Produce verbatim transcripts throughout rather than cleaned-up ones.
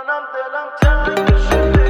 منم دلم تنگ شده.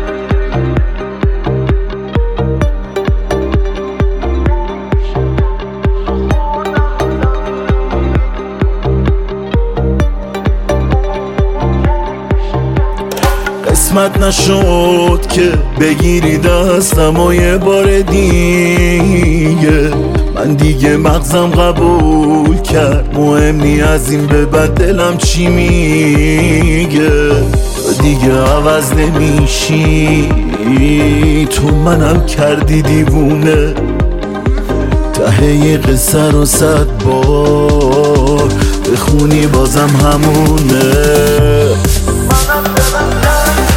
قسمت نشد که بگیری دستم و یه بار دیگه، من دیگه مغزم قبول کرد مهم نی از این به بعد دلم چی میگه. تو دیگه عوض نمیشی، تو منم کردی دیوونه، ته قصه رو صد بار بخونی بازم همونه. منم دلم تنگ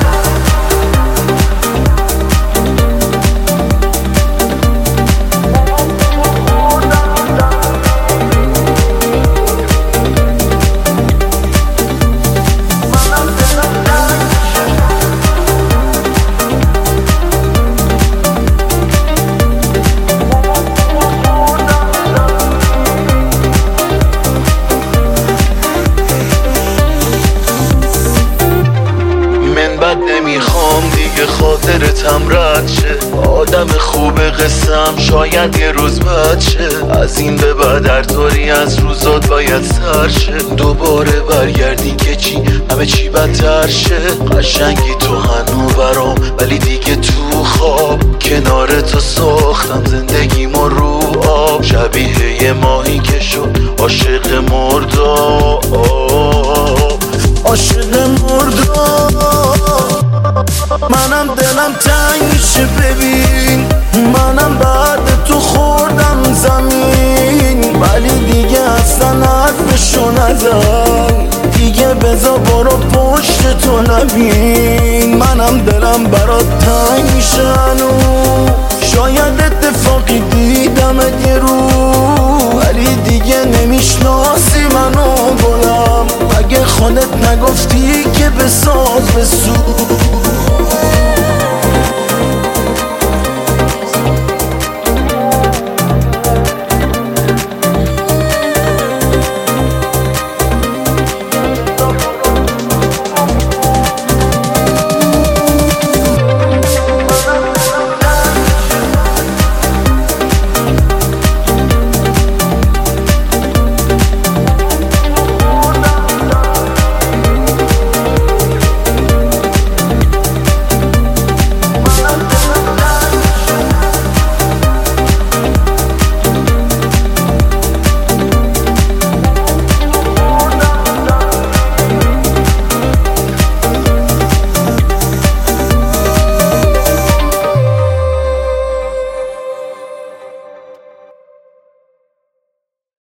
نمیخوام دیگه خاطرتم رد شه، آدم خوب قسم شاید یه روز بد شه. از این به بعد هر طوری از روزات باید سر شه، دوباره برگردی که چی همه چی بدتر شه. قشنگی تو هنو برام ولی دیگه تو خواب، کنار تو ساختم زندگیمو رو آب، شبیه یه ماهی که شد عاشق مرداب، عاشق مرداب. منم دلم تنگ میشه ببین، منم بعد تو خوردم زمین، ولی دیگه اصلا حرفشو نزن، دیگه بذار برو پشت تو نبین. منم دلم برات تنگ میشه هنو، شاید اتفاقی دیدمت یه رو، ولی دیگه نمیشناسی منو گلم، اگه خودت نگفتی که بساز بسو.